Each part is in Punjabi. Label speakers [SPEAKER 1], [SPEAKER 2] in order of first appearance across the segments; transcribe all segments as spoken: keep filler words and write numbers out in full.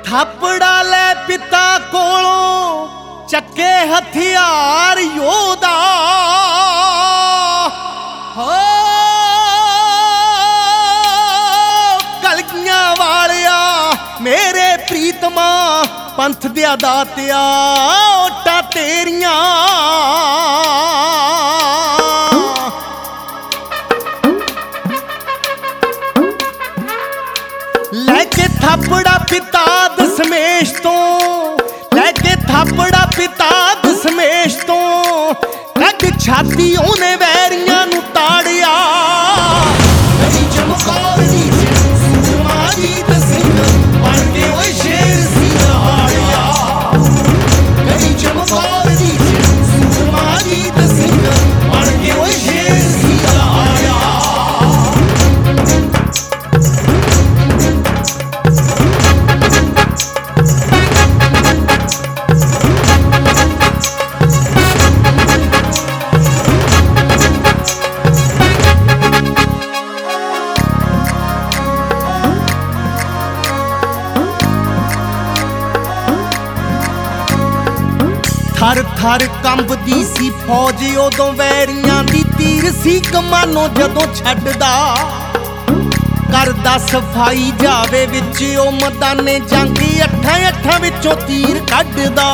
[SPEAKER 1] ਥਾਪੜਾ ਲੈ ਪਿਤਾ ਕੋਲੋਂ ਚੱਕੇ ਹਥਿਆਰ ਯੋਧਾ ਹੋ ਕਲਗੀਆਂ ਵਾਲਿਆ ਮੇਰੇ ਪ੍ਰੀਤਮਾ ਪੰਥ ਦਿਆ ਦਾਤਿਆ ਓਟਾਂ ਤੇਰੀਆਂ ਲੈ ਕੇ ਥਾਪੜਾ ਪਿਤਾ ਦਸ਼ਮੇਸ਼ ਤੋਂ ਲੈ ਕੇ ਥਾਪੜਾ ਪਿਤਾ ਦਸ਼ਮੇਸ਼ ਤੋਂ ਕੱਢ ਛਾਤੀ ਉਹਨੇ ਵੈਰੀਆਂ ਨੂੰ ਤਾੜਿਆ ਕਦੀ ਚਮਕੌਰ ਦੀ ਸੂਰਮਾ ਜੀਤ ਸਿੰਘ ਬਣ ਕੇ ਓਏ ਸ਼ੇਰ ਸੀ ਹਾਰਿਆ ਕਦੀ ਚਮਕੌਰ ਦੀ ਸੂਰਮਾ ਜੀਤ ਸਿੰਘ ਬਣ ਕੇ ਓਏ ਸ਼ੇਰ ਸੀ ਹਾਰਿਆ ਥਰ ਥਰ ਕੰਬਦੀ ਸੀ ਫੌਜ ਉਦੋਂ ਵੈਰੀਆਂ ਦੀ ਤੀਰ ਸੀ ਕਮਾਨੋ ਜਦੋਂ ਛੱਡਦਾ ਕਰਦਾ ਸਫਾਈ ਜਾਵੇ ਵਿੱਚ ਉਹ ਮੈਦਾਨੇ ਜੰਗ ਅੱਠਾਂ ਅੱਠਾਂ ਵਿੱਚੋਂ ਤੀਰ ਕੱਢਦਾ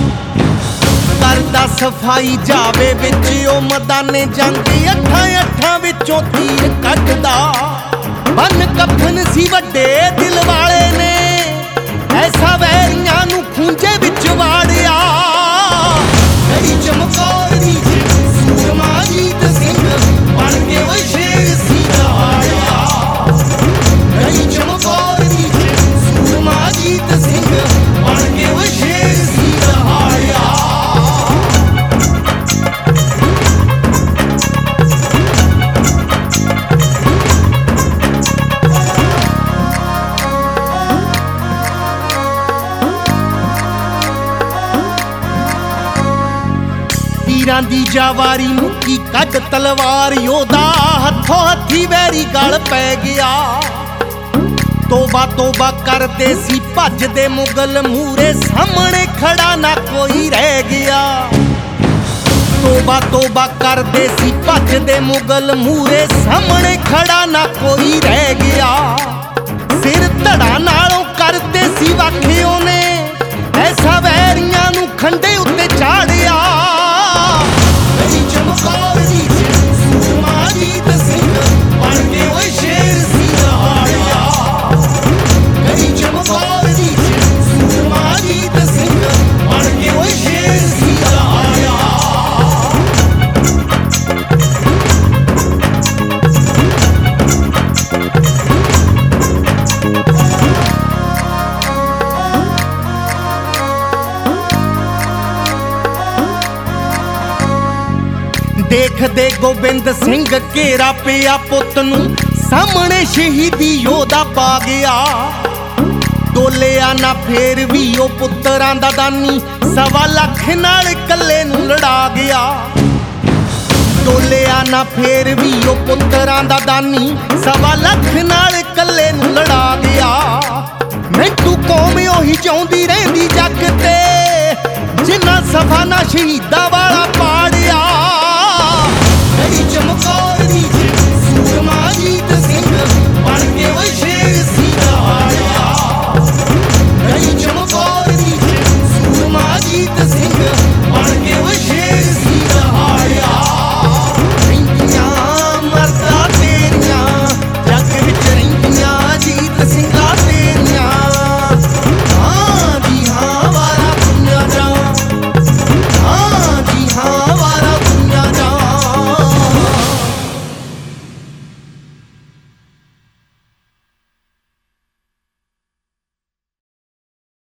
[SPEAKER 1] ਕਰਦਾ ਸਫਾਈ ਜਾਵੇ ਵਿੱਚ ਉਹ ਮੈਦਾਨੇ ਜੰਗ ਅੱਠਾਂ ਅੱਠਾਂ ਵਿੱਚੋਂ ਤੀਰ ਕੱਢਦਾ ਬੰਨ ਕਫਨ ਸੀ ਵੱਡੇ ਦਿਲ ਵਾਲੇ ਨੇ ਐਸਾ ਵੈਰੀਆਂ ਨੂੰ ਖੂੰਜੇ ਵਿੱਚ ਵਾੜਿਆ ਕਦੀ ਚਮਕੌਰ ਦੀ ਸੂਰਮਾ ਜੀਤ ਸਿੰਘ ਬਣ ਕੇ ਓਏ ਸ਼ੇਰ ਸੀ ਹਾਰਿਆ ਕਦੀ ਚਮਕੌਰ ਦੀ ਸੂਰਮਾ ਜੀਤ ਸਿੰਘ ਬਣ ਕੇ ਓਏ ਸ਼ੇਰ ਸੀ ਹਾਰਿਆ ਤੀਰਾਂ ਦੀ ਜਾਵਾਰੀ ਮੁੱਕੀ ਕੱਢ ਤਲਵਾਰ ਯੋਧਾ ਹੱਥੋਂ ਹੱਥੀ ਵੈਰੀ ਗਲ ਪੈ ਗਿਆ ਤੋਬਾ ਤੋਬਾ ਕਰਦੇ ਸੀ ਭੱਜਦੇ ਮੁਗਲ ਮੂਰੇ ਸਾਹਮਣੇ ਖੜਾ ਨਾ ਕੋਈ ਰਹਿ ਗਿਆ ਤੋਬਾ ਤੋਬਾ ਕਰਦੇ ਸੀ ਭੱਜਦੇ ਮੁਗਲ ਮੂਰੇ ਸਾਹਮਣੇ ਖੜਾ ਨਾ ਕੋਈ ਰਹਿ ਗਿਆ ਸਿਰ ਧੜਾ ਨਾਲੋਂ ਕਰਦੇ ਸੀ ਵਾਖੇ ਉਹਨੇ ਐਸਾ ਵੈਰੀਆਂ ਨੂੰ ਖੰਡੇ ਉੱਤੇ ਚਾੜਿਆ ਕਦੀ ਚਮਕੌਰ ਦੀ ਸੂਰਮਾ ਜੀਤ ਸਿੰਘ ਬਣ ਕੇ ਓਏ ਸ਼ੇਰ ਸੀ ਹਾਰਿਆ ਕਦੀ ਚਮਕੌਰ ਦੀ ਸੂਰਮਾ ਜੀਤ ਸਿੰਘ ਬਣ ਕੇ ਓਏ ਸ਼ੇਰ ਸੀ ਹਾਰਿਆ ਦੇਖਦੇ ਗੋਬਿੰਦ ਸਿੰਘ ਘੇਰਾ ਪਿਆ ਪੁੱਤ ਨੂੰ ਸਾਹਮਣੇ ਸ਼ਹੀਦੀ ਯੋਧਾ ਪਾ ਗਿਆ ਡੋਲਿਆ ਨਾ ਫੇਰ ਵੀ ਉਹ ਪੁੱਤਰਾਂ ਦਾ ਦਾਨੀ ਸਵਾ ਲੱਖ ਨਾਲ ਇਕੱਲੇ ਨੂੰ ਲੜਾ ਗਿਆ ਡੋਲਿਆ ਨਾ ਫੇਰ ਵੀ ਉਹ ਪੁੱਤਰਾਂ ਦਾ ਦਾਨੀ ਸਵਾ ਲੱਖ ਨਾਲ ਇਕੱਲੇ ਨੂੰ ਲੜਾ ਗਿਆ ਮੈਨੂੰ ਕੌਮ ਉਹੀ ਚਾਹੁੰਦੀ ਰਹਿੰਦੀ ਜੱਗ ਤੇ ਜਿੰਨਾ ਸਫਾ ਨਾ ਸ਼ਹੀਦਾਂ ਵਾਲਾ